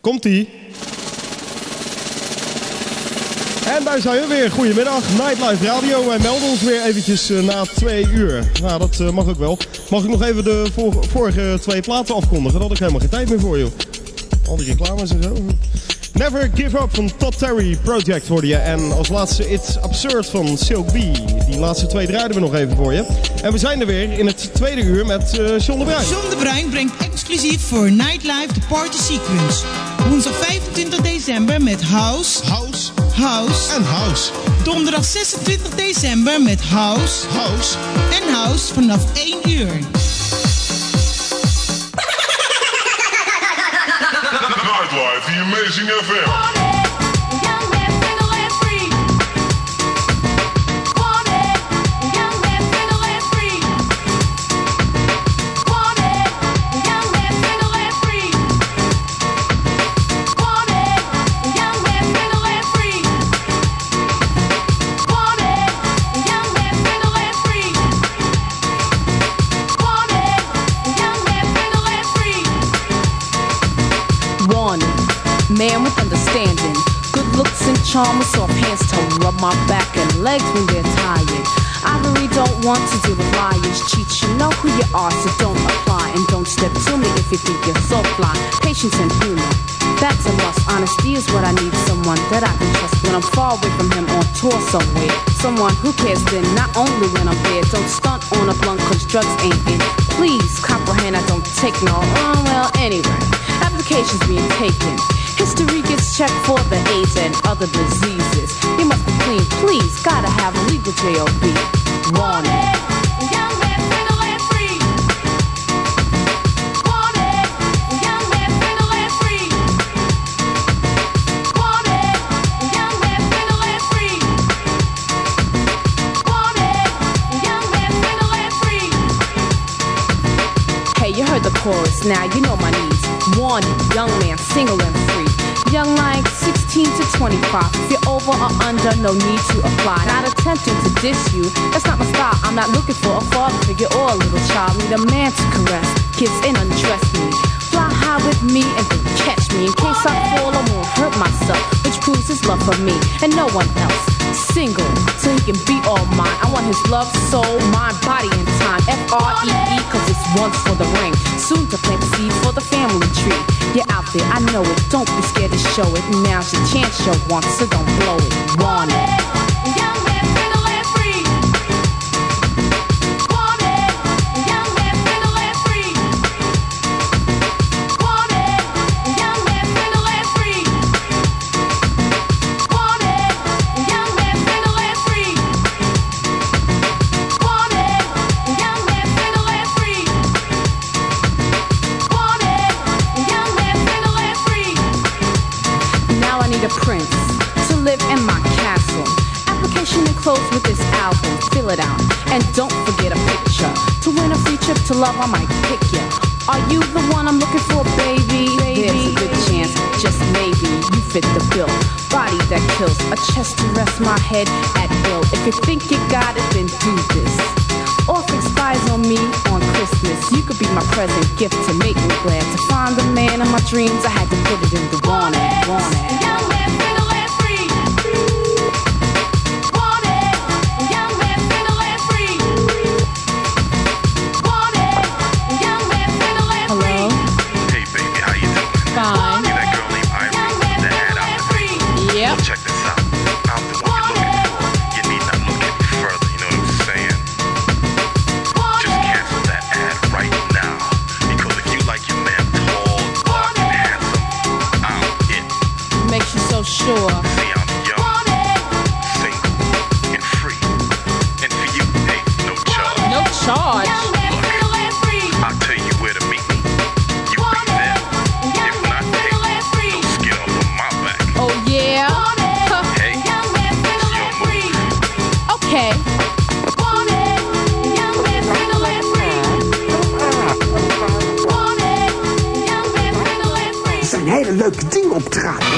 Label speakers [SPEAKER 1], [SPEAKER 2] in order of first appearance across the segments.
[SPEAKER 1] Komt-ie. En daar zijn we weer. Goedemiddag, Nightlife Radio. Wij melden ons weer eventjes na 2 uur. Nou, dat mag ook wel. Mag ik nog even de vorige 2 platen afkondigen? Daar had ik helemaal geen tijd meer voor, joh. Al die reclames en zo. Never Give Up van Todd Terry Project hoorde je. En als laatste It's Absurd van Silk B. Die laatste 2 draaiden we nog even voor je. En we zijn er weer in het 2e uur met John de Bruin.
[SPEAKER 2] John de Bruin brengt exclusief voor Nightlife de Party Sequence. Woensdag 25 december met House.
[SPEAKER 3] En House.
[SPEAKER 2] Donderdag 26 december met House. En House vanaf 1 uur.
[SPEAKER 3] Nightlife, the Amazing FM.
[SPEAKER 4] Man with understanding, good looks and charm with soft hands to rub my back and legs when they're tired. I really don't want to deal with liars, cheats. You know who you are, so don't apply. And don't step to me if you think you're so fly. Patience and humor, that's a must. Honesty is what I need, someone that I can trust when I'm far away from him on tour somewhere. Someone who cares then, not only when I'm there. Don't stunt on a blunt cause drugs ain't in. Please comprehend I don't take no, well anyway. Applications being taken. History gets checked for the AIDS and other diseases. You must be clean, please. Gotta have a legal J.O.B. Warning. Young man, single and free. Wanted. Young man, single and free. Wanted. Young man, single and free. Wanted. Young man, single and free. Hey, you heard the chorus. Now you know my needs. Wanted, young man, single and free. Young like 16 to 25. If you're over or under, no need to apply. Not attempting to diss you, that's not my style. I'm not looking for a father figure or a little child. Need a man to caress, kiss and undress me. Fly high with me and then catch me. In case I fall, I won't hurt myself. Which proves his love for me and no one else. Single, so he can be all mine. I want his love, soul, mind, body, and time. F-R-E-E, cause it's once for the ring. Soon to plant the seed for the family tree. You're out there, I know it. Don't be scared to show it. Now's your chance, you want, so don't blow it. Want it. Young man, single and free. Want it. Young man, single and free. Want it. Young man, single and free. Want it. Young man, single and free. Want it. Young man, single and free. Want it. Young man, single and free. Now I need a prince to live in my castle. Application enclosed with this album. Fill it out and don't forget a picture. To win a free trip to love, I might pick ya. Are you the one I'm looking for, baby? There's a good chance, just maybe, you fit the bill. Body that kills, a chest to rest my head at will. If you think you got it, then do this. Or fix spies on me on Christmas. You could be my present gift to make me glad. To find the man of my dreams, I had to put it in the warning. Young man, single and free. Want it. Young man, single and free. Want it. Young man, single and free. Hello?
[SPEAKER 3] Hey baby, how you doing?
[SPEAKER 4] Fine.
[SPEAKER 3] You that girl named Irene that had out the thing?
[SPEAKER 4] Yep.
[SPEAKER 3] Well, check this out. I'm the one you're looking for. You need not look any further, you know what I'm saying? Just cancel that ad right now. Because if you like your man tall, dark, and handsome, I'm it.
[SPEAKER 4] Makes you so sure.
[SPEAKER 3] See, I'm young, single, and free. And for you, hey, no charge.
[SPEAKER 4] No charge.
[SPEAKER 3] Look, I'll tell you where to meet me. You be there. If not, hey, no skin off of my back.
[SPEAKER 4] Oh yeah? Huh.
[SPEAKER 3] Hey, it's your move.
[SPEAKER 4] Okay.
[SPEAKER 5] Er zijn hele leuke dingen op het radio.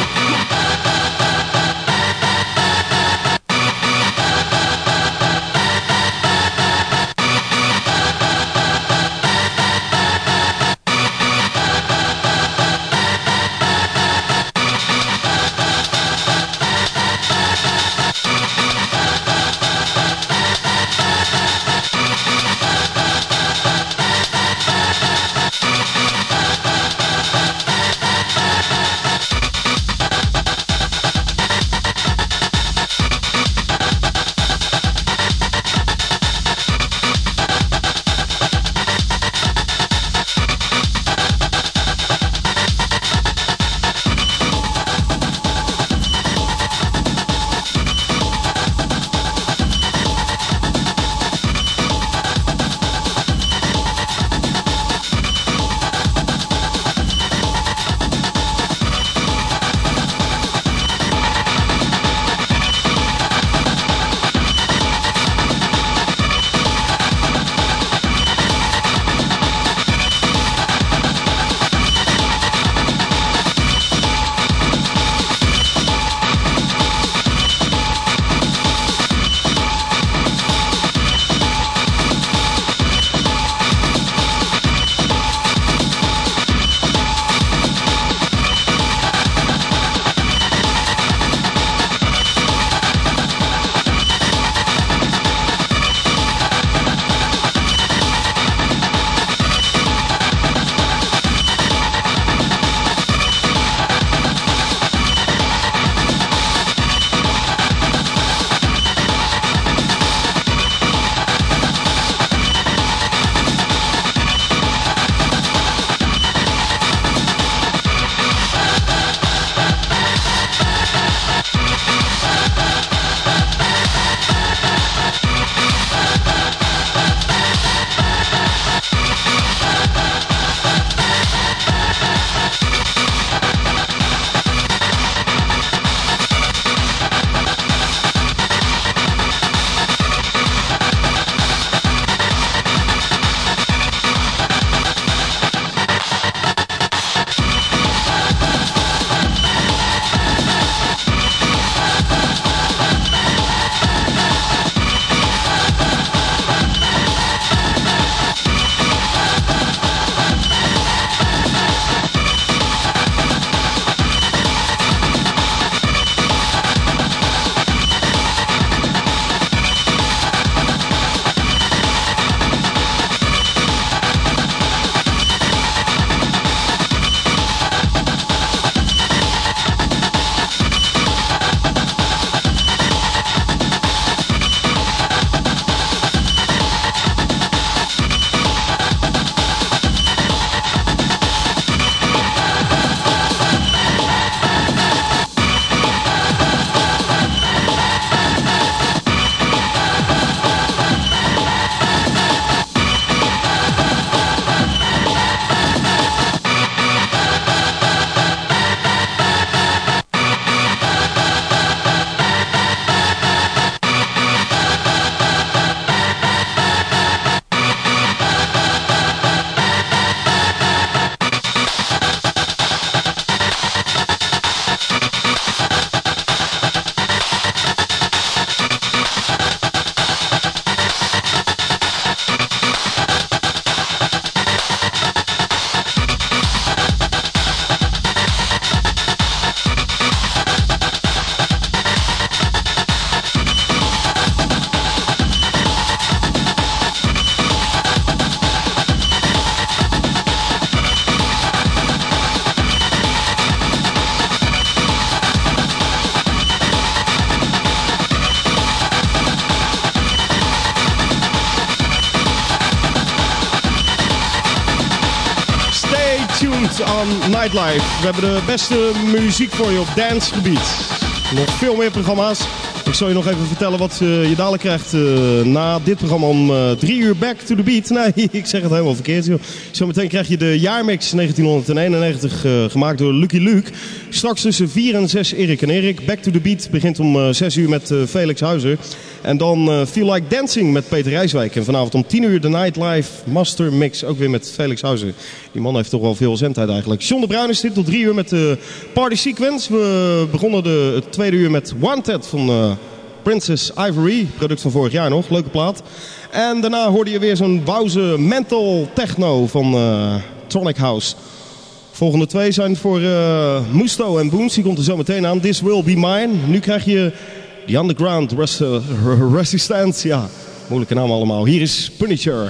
[SPEAKER 1] Goed aan Nightlife. We hebben de beste muziek voor je op dancegebied. Nog veel meer programma's. Ik zal je nog even vertellen wat je dadelijk krijgt na dit programma om 3 uur Back to the Beat. Nee, ik zeg het helemaal verkeerd, joh. Zometeen krijg je de jaarmix 1991 gemaakt door Lucky Luke. Straks tussen 4 en 6 Erik en Erik. Back to the Beat begint om 6 uur met Felix Huizer. En dan Feel Like Dancing met Peter Rijswijk. En vanavond om 10 uur de Nightlife Master Mix, ook weer met Felix Huizer. Die man heeft toch wel veel zendtijd eigenlijk. John de Bruin is dit tot 3 uur met de Party Sequence. We begonnen het tweede uur met Wanted van Princess Ivory. Product van vorig jaar nog, leuke plaat. En daarna hoorde je weer zo'n wauze mental techno van Tronic House. Volgende 2 zijn voor Musto en Booms. Die komt er zo meteen aan. This Will Be Mine. Nu krijg je The Underground Resistance. Ja, moeilijke naam allemaal. Hier is Punisher.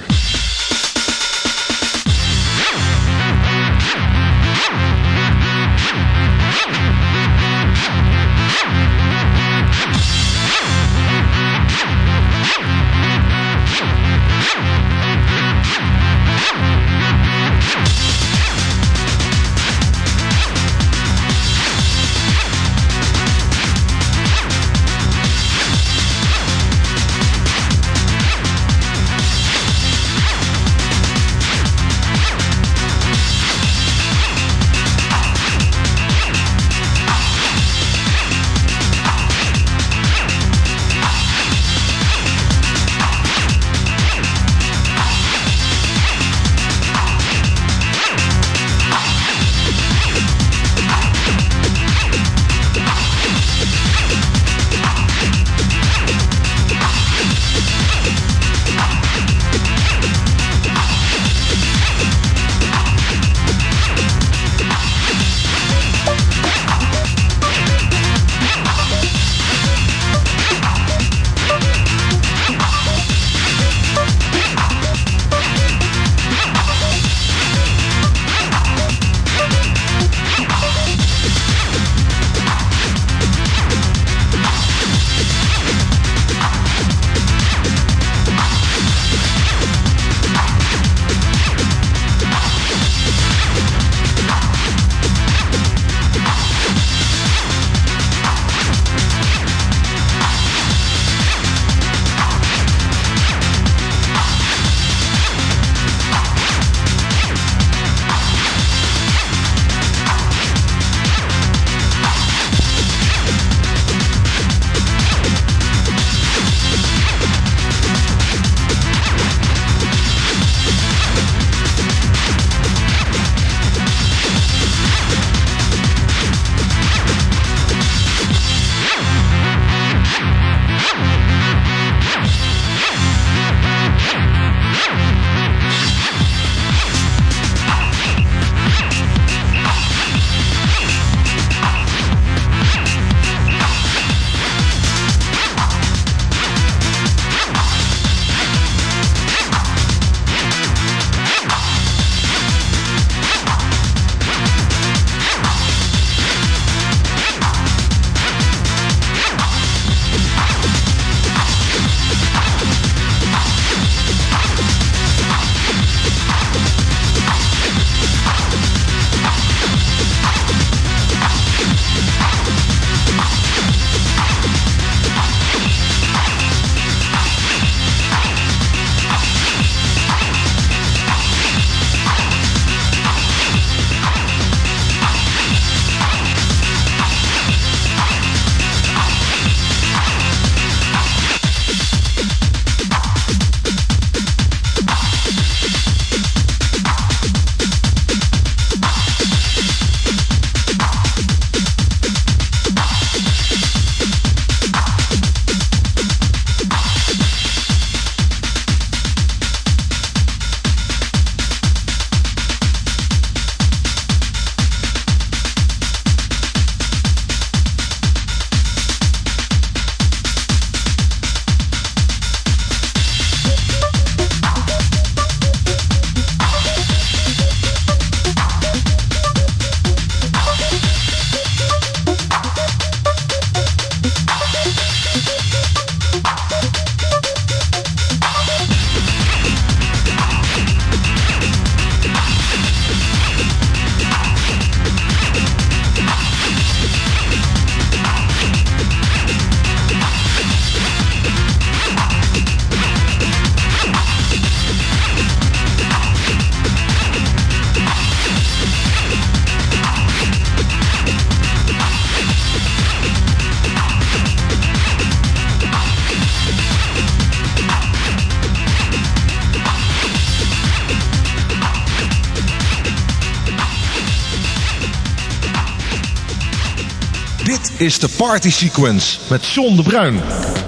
[SPEAKER 6] Dit is de Party Sequence met John de Bruin.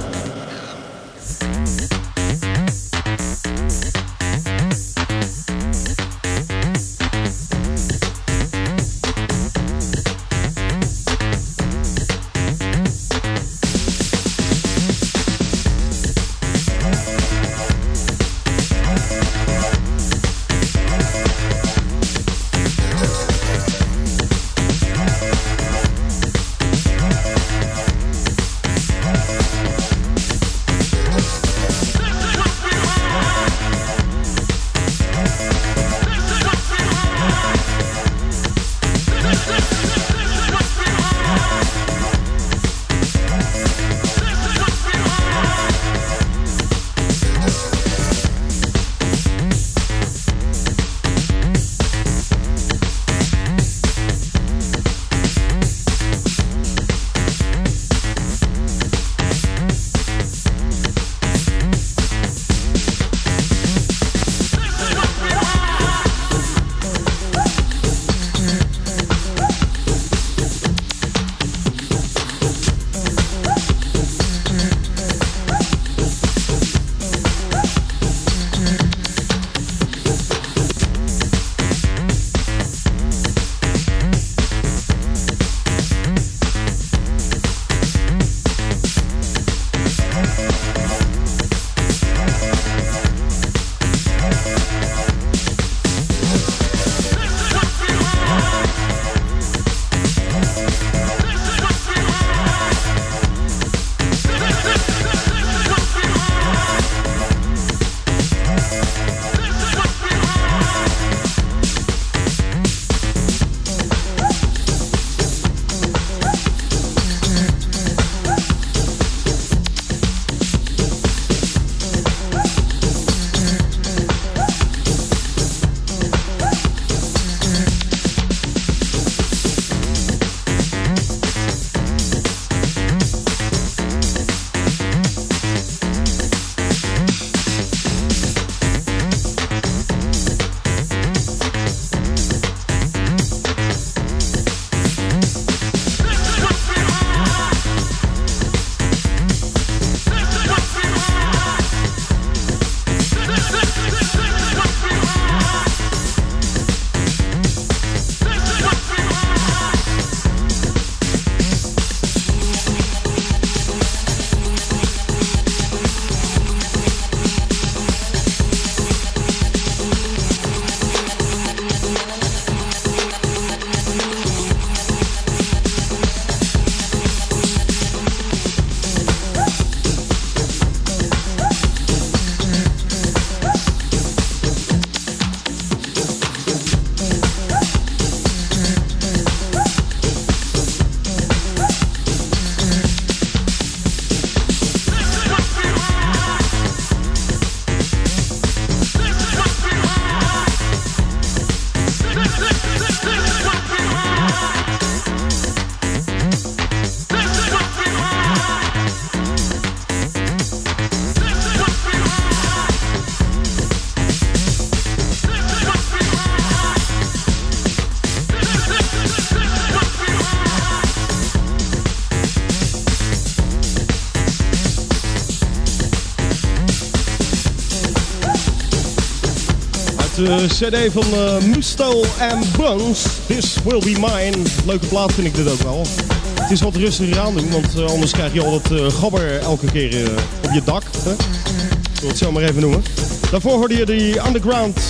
[SPEAKER 1] De CD van Musto and Bones, This Will Be Mine. Leuke plaat vind ik dit ook wel. Het is wat rustiger aan doen, want anders krijg je al dat gabber elke keer op je dak. Hè? Ik wil het zo maar even noemen. Daarvoor hoorde je de Underground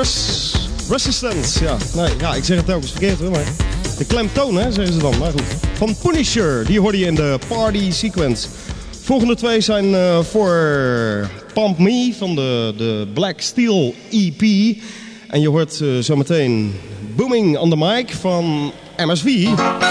[SPEAKER 1] Resistance. Ja, nee, ja, ik zeg het telkens verkeerd hoor, maar de klemtoon hè, zeggen ze dan. Maar goed. Van Punisher, die hoorde je in de Party Sequence. Volgende twee zijn voor Pump Me van de Black Steel EP. En je hoort zometeen Booming on the Mic van MSV.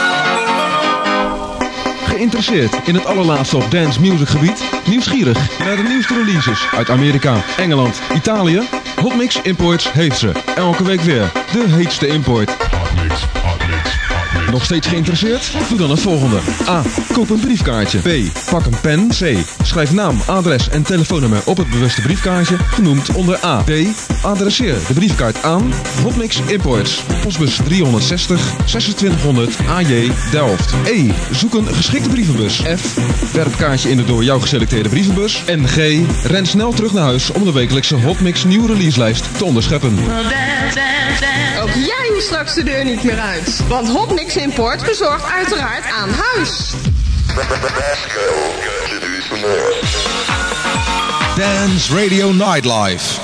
[SPEAKER 6] Geïnteresseerd in het allerlaatste op dance music gebied? Nieuwsgierig naar de nieuwste releases uit Amerika, Engeland, Italië? Hotmix Imports heeft ze. Elke week weer de heetste import. Nog steeds geïnteresseerd? Doe dan het volgende. A. Koop een briefkaartje. B. Pak een pen. C. Schrijf naam, adres en telefoonnummer op het bewuste briefkaartje, genoemd onder A. D. Adresseer de briefkaart aan Hopmix Imports, postbus 360 2600 AJ Delft. E. Zoek een geschikte brievenbus. F. Werp kaartje in de door jou geselecteerde brievenbus. En G. Ren snel terug naar huis om de wekelijkse Hopmix nieuwe releaselijst te onderscheppen.
[SPEAKER 7] Ook jij hoeft straks de deur niet meer uit. Want Hopmix Import bezorgt uiteraard aan huis.
[SPEAKER 8] Dance Radio Nightlife.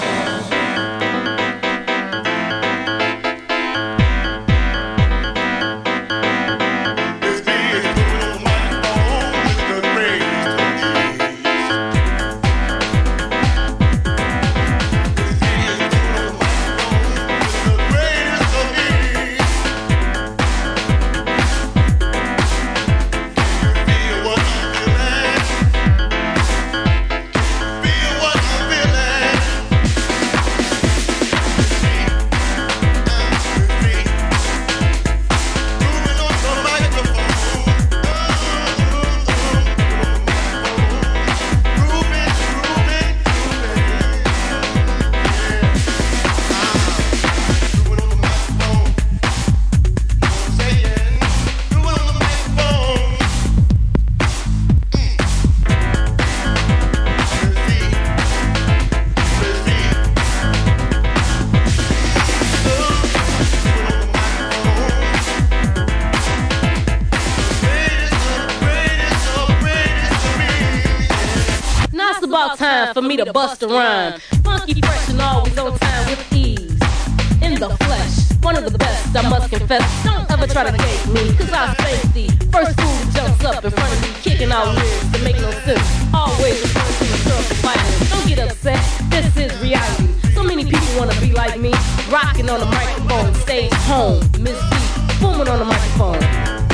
[SPEAKER 9] For me to bust a rhyme. Funky, fresh, and always on time with ease. In the flesh, one of the best, I must confess. Don't ever try to gate me, cause I'll face the first fool who jumps up in front of me, kicking out lyrics that make no sense. Always referring to the circle violence. Don't get upset, this is reality. So many people wanna be like me, rocking on the microphone, stage home. Miss B, booming on the microphone.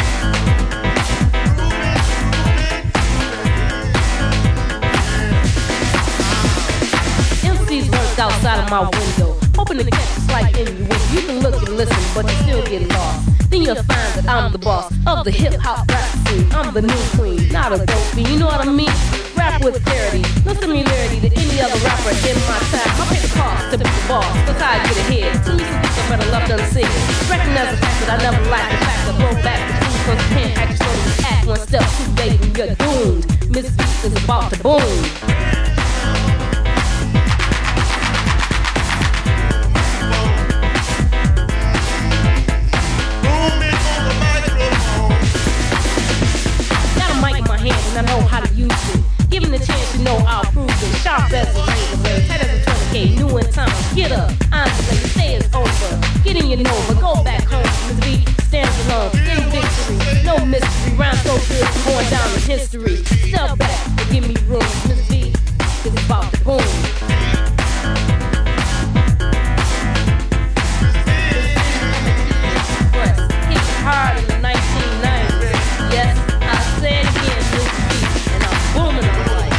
[SPEAKER 9] Outside of my window, hoping to catch a slight innuendo. You can look and listen, but you still get lost. Then you'll find that I'm the boss of the hip-hop rap scene. I'm the new queen, not a dope fiend, you know what I mean? Rap with clarity, no similarity to any other rapper in my time. I'll pay the cost to be the boss, that's how I get ahead. To me, some people better love done sing. Recognize the fact that I never lack the fact that throw back the truth, cause you can't act, you slowly act one step too late and you're doomed. Miss Beast is about to boom. And I know how to use it. Given the chance, you know I'll prove it. Sharp as a razor blade, tight as a 20K, new in time. Get up, I'm late, say it's over. Get in your Nova, go back home. Miss B stands alone, in victory, no mystery. Rhyme so good, I'm going down in history. Step back and give me room. Miss B is about to boom. Hit hard in the 1990s. Yes, I said it again. Booming on the mic.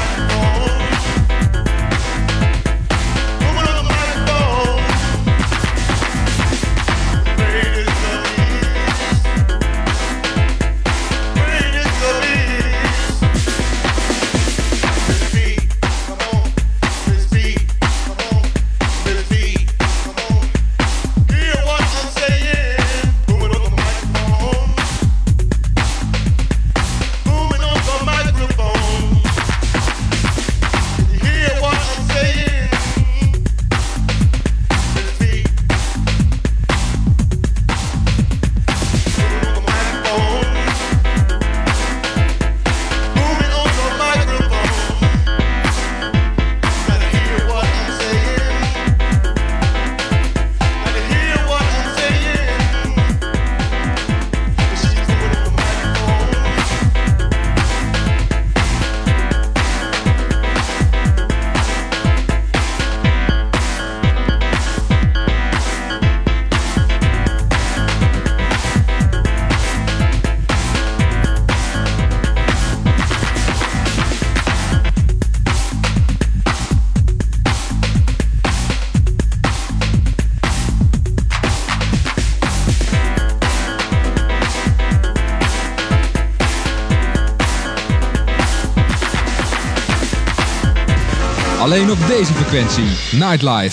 [SPEAKER 10] Alleen op deze frequentie. Nightlife.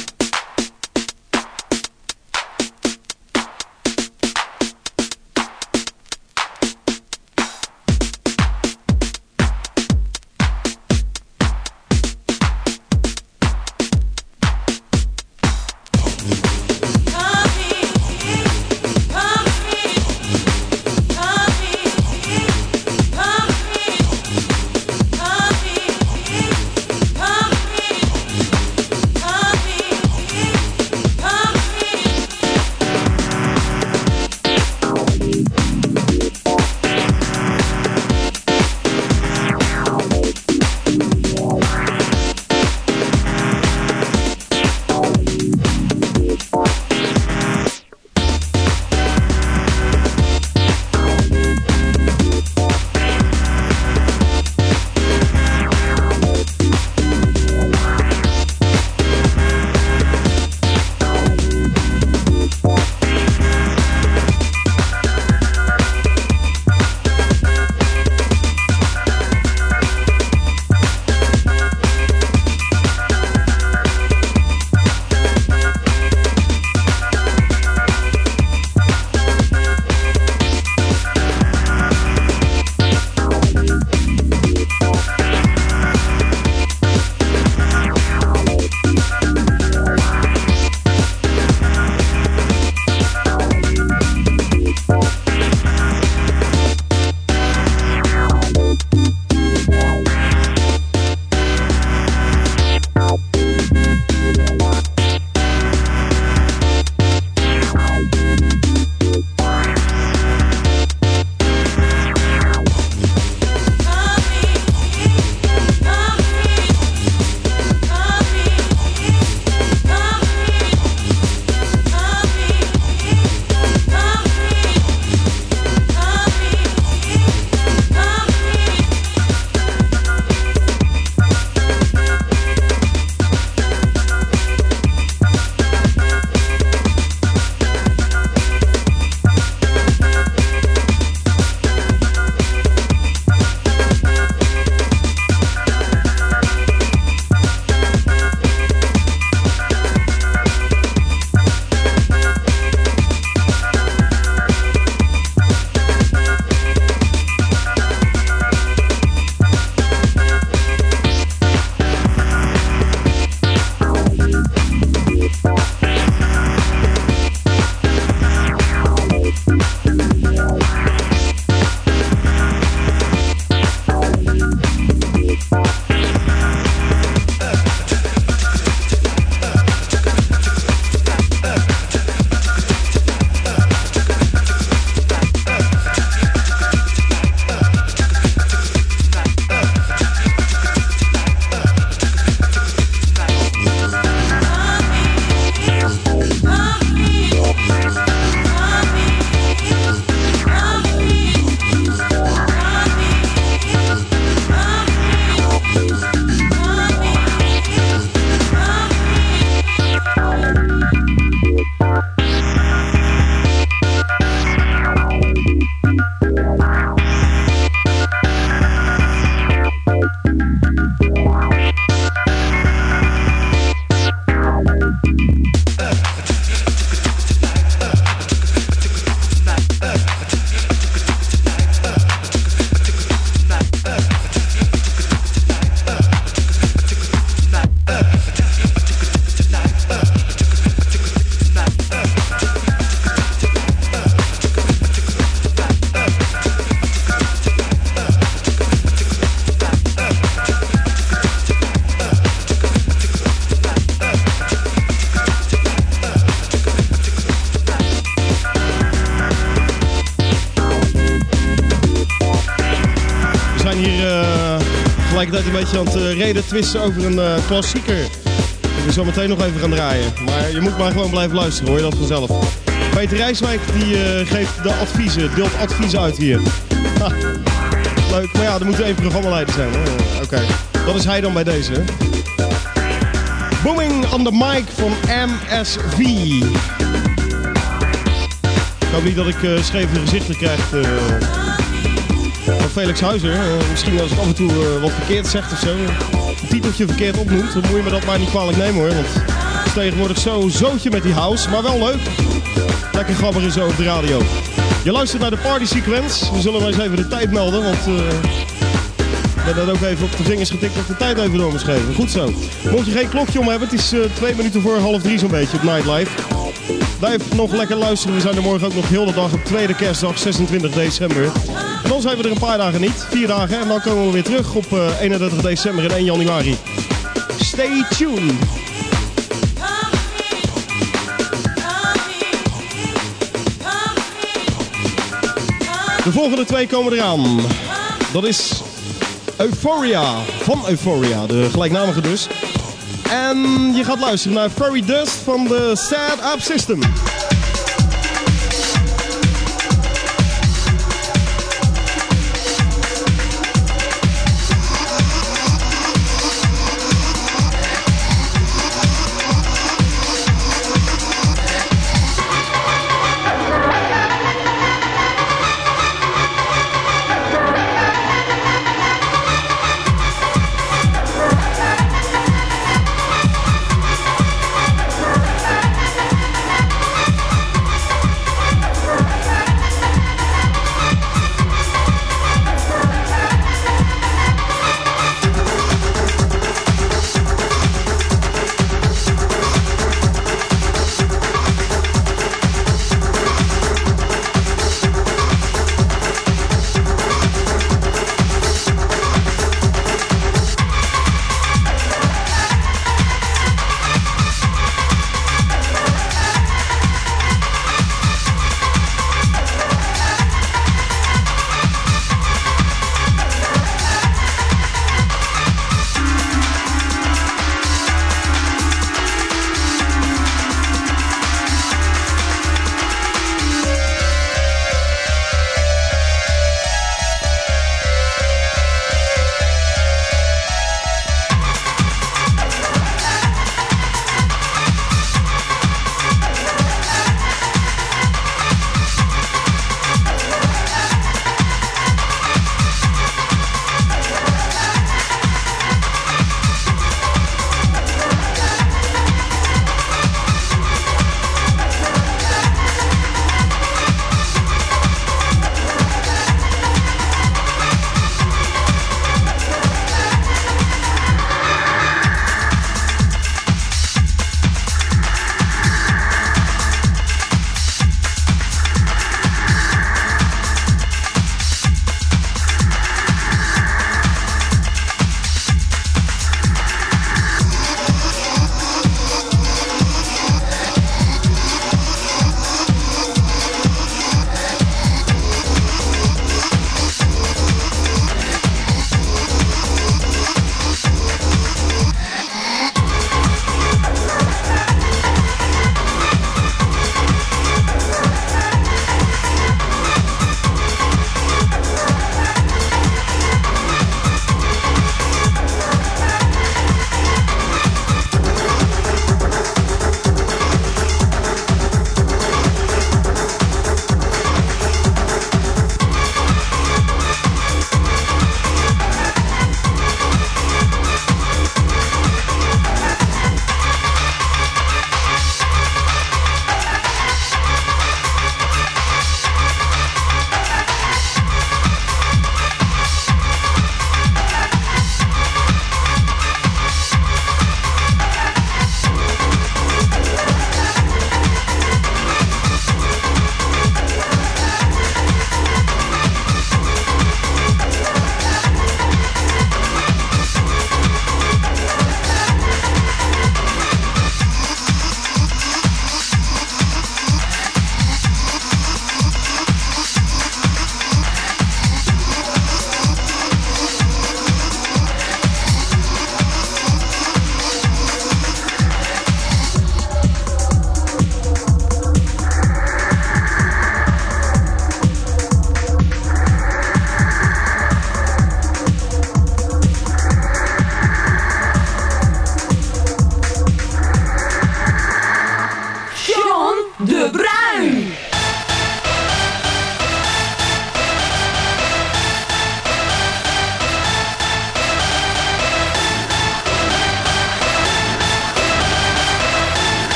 [SPEAKER 1] tegelijkertijd een beetje aan het reden twisten over een klassieker. Die we zo meteen nog even gaan draaien. Maar je moet maar gewoon blijven luisteren, hoor je dat vanzelf. Peter Rijswijk die geeft de adviezen, deelt adviezen uit hier. Ha, leuk, maar ja, er moet één programmaleider zijn. Oké, dat is hij dan bij deze. Hè? Booming on the mic van MSV. Ik hoop niet dat ik scheve gezichten krijg van Felix Huizer. Misschien als ik af en toe wat verkeerd zeg of zo. titeltje verkeerd opnoemt, dan moet je me dat maar niet kwalijk nemen hoor. Want het is tegenwoordig zo'n zootje met die house, maar wel leuk. Lekker grappig zo op de radio. Je luistert naar de Party Sequence. We zullen maar eens even de tijd melden, want ik ben dat ook even op de vingers getikt dat de tijd even door moet geven. Goed zo. Mocht je geen klokje om hebben, het is 2 minuten voor 2:30 zo'n beetje op Nightlife. Blijf nog lekker luisteren. We zijn er morgen ook nog heel de dag op tweede kerstdag, 26 december. En dan zijn we er een paar dagen niet, 4 dagen. En dan komen we weer terug op 31 december en 1 januari. Stay tuned. De volgende 2 komen eraan. Dat is Euphoria, van Euphoria, de gelijknamige dus. En je gaat luisteren naar Fairy Dust van de Sad Up System.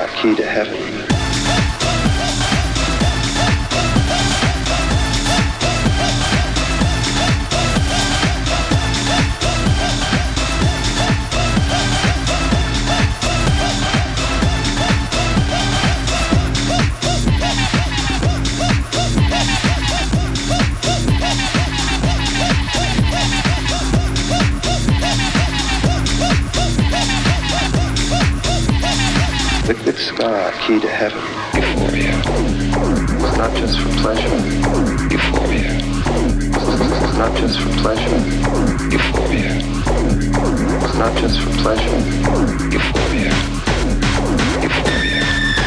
[SPEAKER 11] key to heaven. Liquid sky, key to heaven. Euphoria. It's not just for pleasure. Euphoria. It's not just for pleasure. Euphoria. It's not just for pleasure. Euphoria. Euphoria.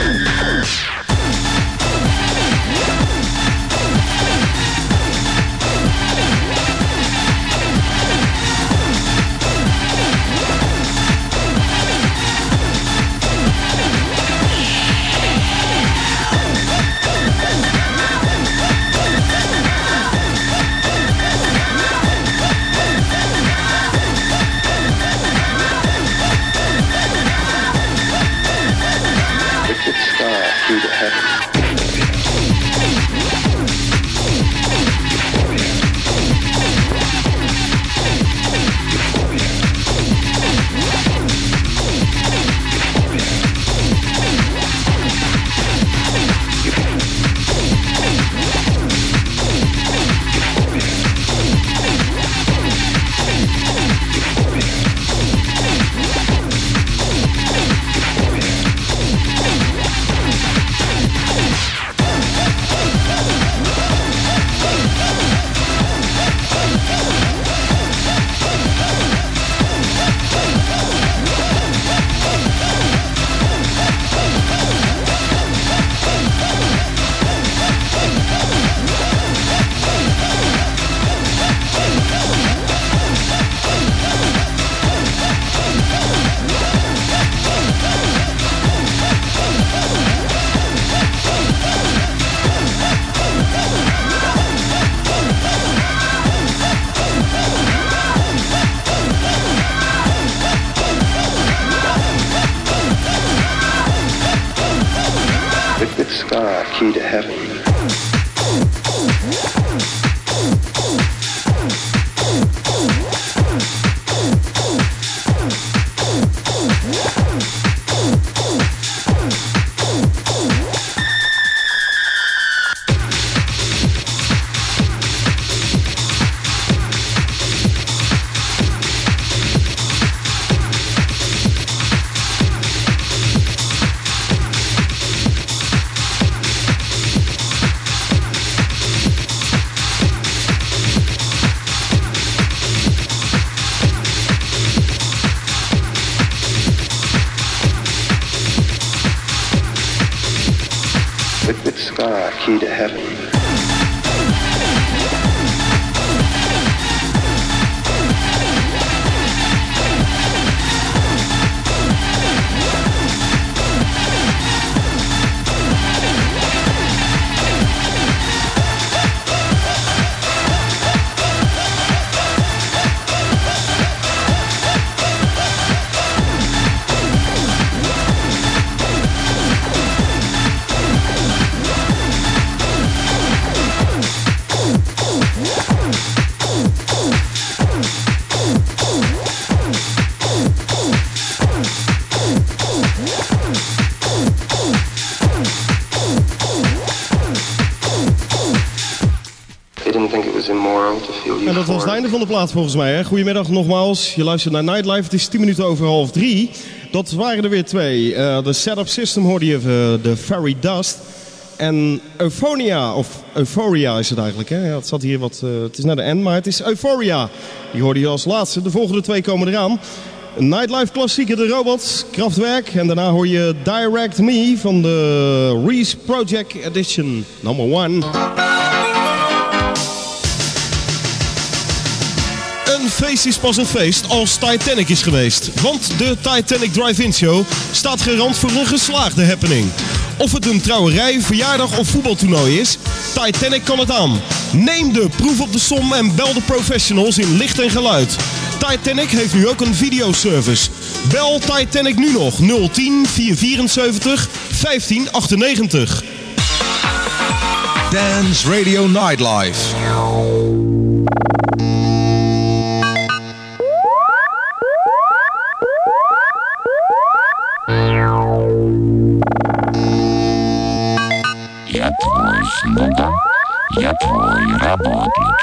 [SPEAKER 11] Key to heaven. Liquid sky, key to heaven.
[SPEAKER 1] En dat was het einde van de plaat volgens mij. Hè? Goedemiddag nogmaals. Je luistert naar Nightlife. Het is 10 minuten over 2:30. Dat waren er weer twee. De Setup System hoorde je, de Fairy Dust. En Euphoria, of Euphoria is het eigenlijk. Hè? Ja, het zat hier wat, het is naar de N, maar het is Euphoria. Die hoorde je als laatste. De volgende twee komen eraan. Een Nightlife klassieker, de Robots, Kraftwerk. En daarna hoor je Direct Me van de Reese Project Edition number 1. Een feest is pas een feest als Titanic is geweest. Want de Titanic Drive-In Show staat garant voor een geslaagde happening. Of het een trouwerij, verjaardag of voetbaltoernooi is, Titanic kan het aan. Neem de proef op de som en bel de professionals in licht en geluid. Titanic heeft nu ook een videoservice. Bel Titanic nu nog 010 474 1598.
[SPEAKER 8] Dance Radio Nightlife.
[SPEAKER 12] Я твой слуга, я твой работник.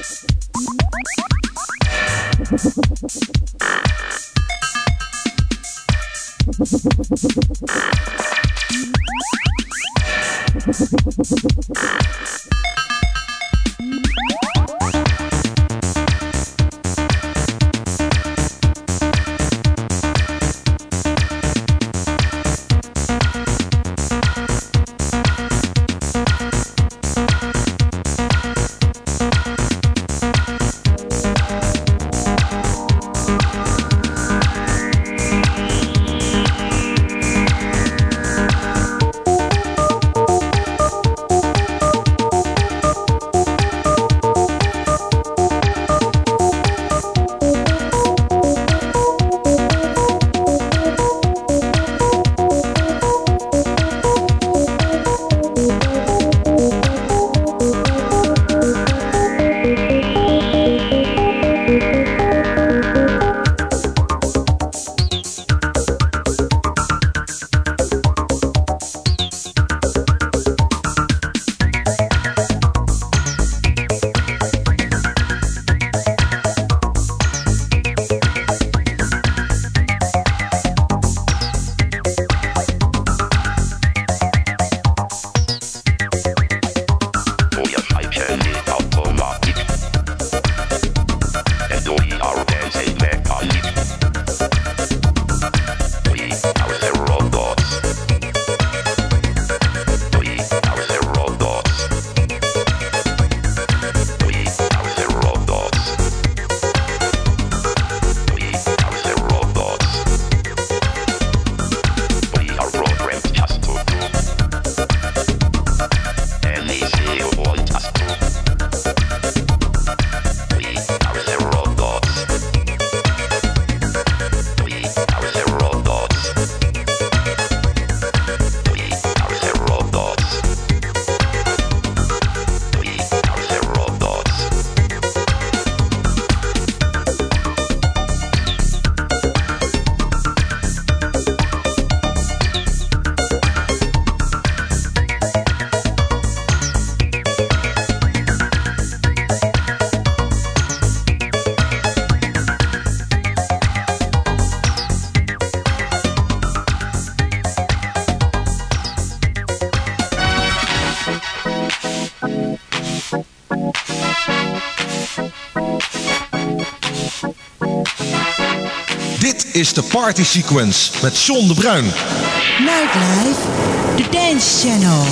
[SPEAKER 8] Dit is de Party Sequence met John de Bruin.
[SPEAKER 2] Nightlife, the Dance Channel.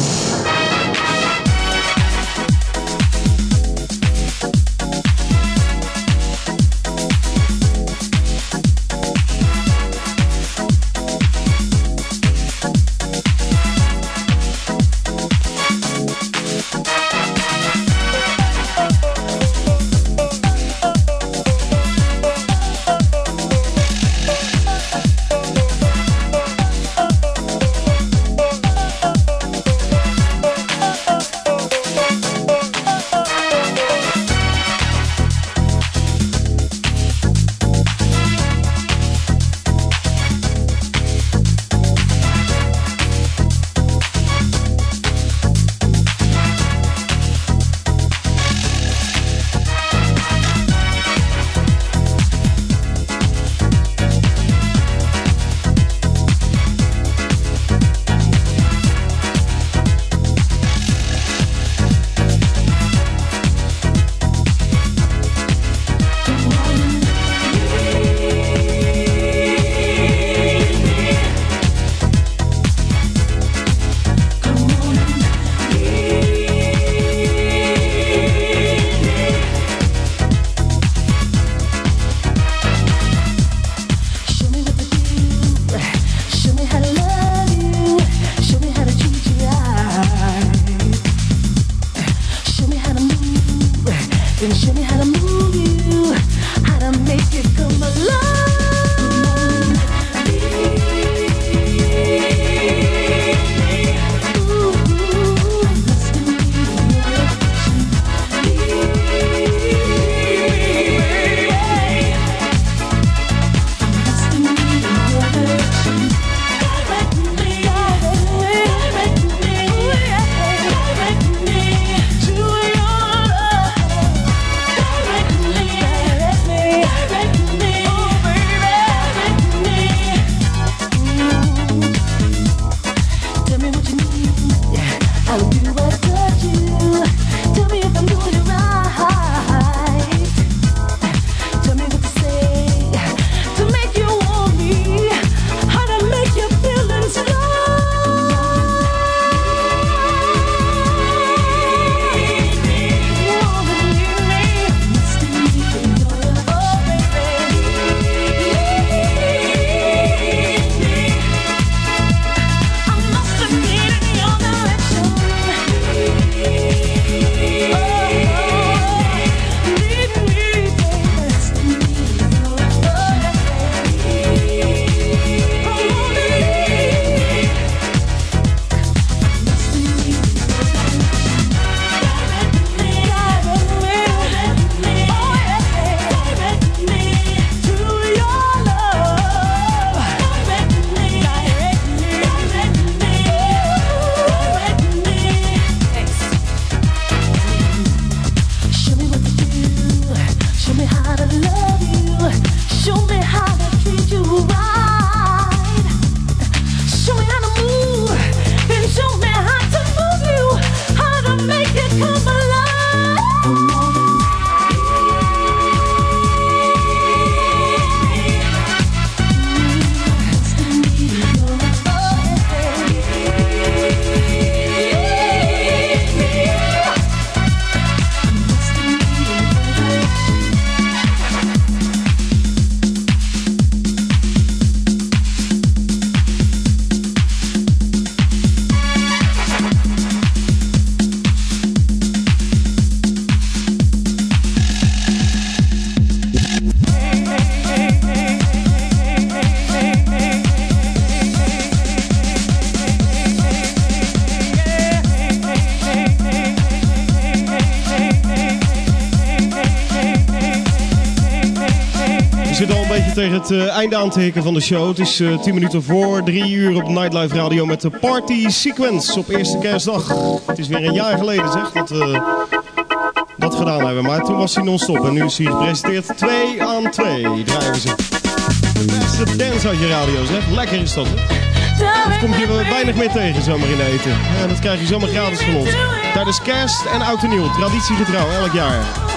[SPEAKER 1] zit al een beetje tegen het einde aan te hikken van de show. Het is 10 minuten voor 3 uur op de Nightlife Radio met de Party Sequence op eerste kerstdag. Het is weer een jaar geleden zeg, dat we dat gedaan hebben. Maar toen was hij non-stop en nu is hij gepresenteerd 2 aan 2. Draaien we ze. De beste dance uit je radio zeg. Lekker is dat hè. Dat komt hier weinig meer tegen zomaar in eten. Ja, dat krijg je zomaar gratis van ons. Tijdens kerst en oud en nieuw. Traditiegetrouw elk jaar.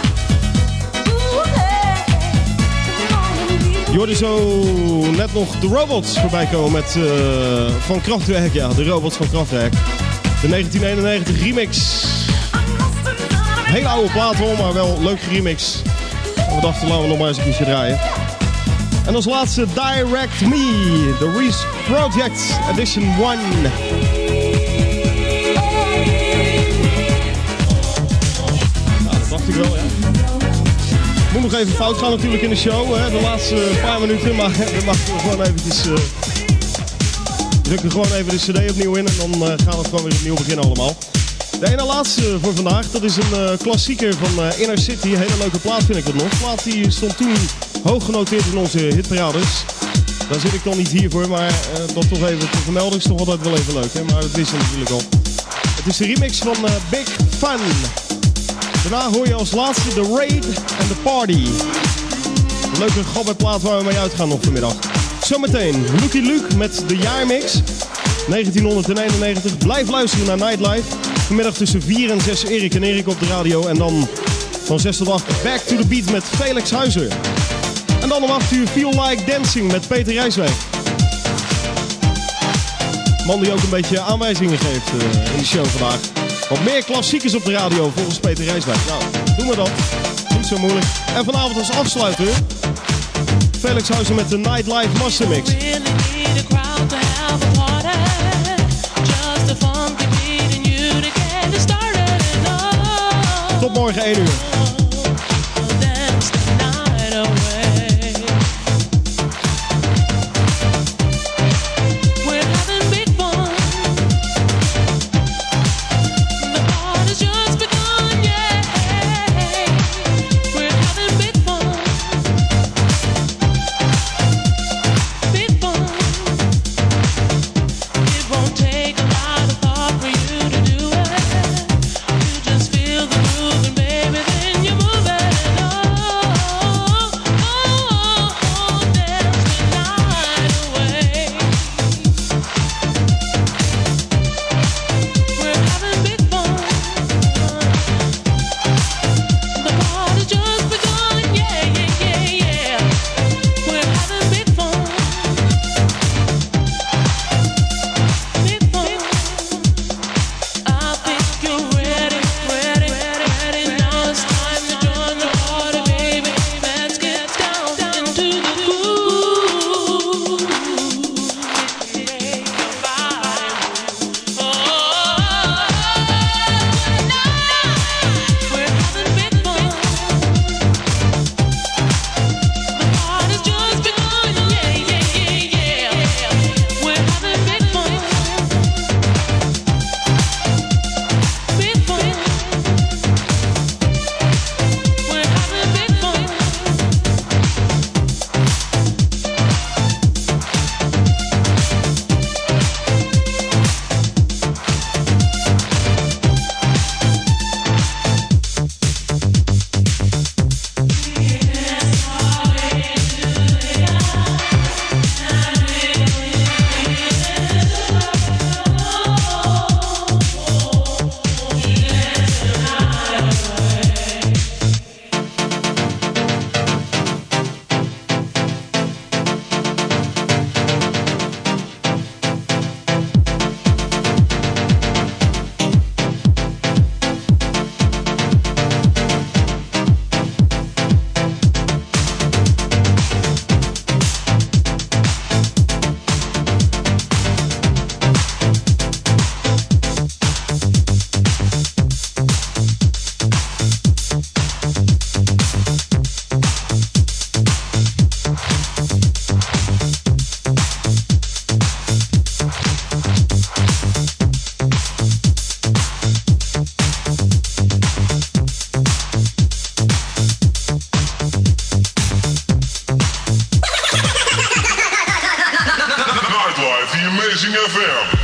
[SPEAKER 1] Je hoorde zo net nog de Robots voorbij komen met, van Kraftwerk. Ja, de Robots van Kraftwerk. De 1991 remix. Hele oude plaat hoor, maar wel leuk geremix. En we dachten, laten we nog maar eens een keertje draaien. En als laatste Direct Me, de Reese Project Edition 1. Nou, dat dacht ik wel, ja. Moet nog even fout gaan natuurlijk in de show, hè. De laatste paar minuten, maar we mag gewoon eventjes... drukken gewoon even de cd opnieuw in en dan gaan we gewoon weer opnieuw beginnen allemaal. De ene laatste voor vandaag, dat is een klassieker van Inner City. Een hele leuke plaat vind ik dat nog. De plaat die stond toen hoog genoteerd in onze hitparades. Daar zit ik dan niet hier voor, maar dat toch even te vermelden is toch altijd wel even leuk. Hè? Maar dat wist je natuurlijk al. Het is de remix van Big Fun. Daarna hoor je als laatste The Raid and The Party. Een leuke gabberplaat waar we mee uitgaan nog vanmiddag. Zometeen Lucky Luke met de jaarmix 1991. Blijf luisteren naar Nightlife. Vanmiddag tussen 4 en 6 Erik en Erik op de radio. En dan van 6 tot 8 Back to the Beat met Felix Huizer. En dan om 8 uur Feel Like Dancing met Peter Rijswijk. Man die ook een beetje aanwijzingen geeft in de show vandaag. Wat meer klassiekers op de radio volgens Peter Rijswijk. Nou, doen we dat. Niet zo moeilijk. En vanavond als afsluiter Felix Huizer met de Nightlife Master Mix. Tot morgen 1 uur.
[SPEAKER 13] Feel the groove and baby, then FM.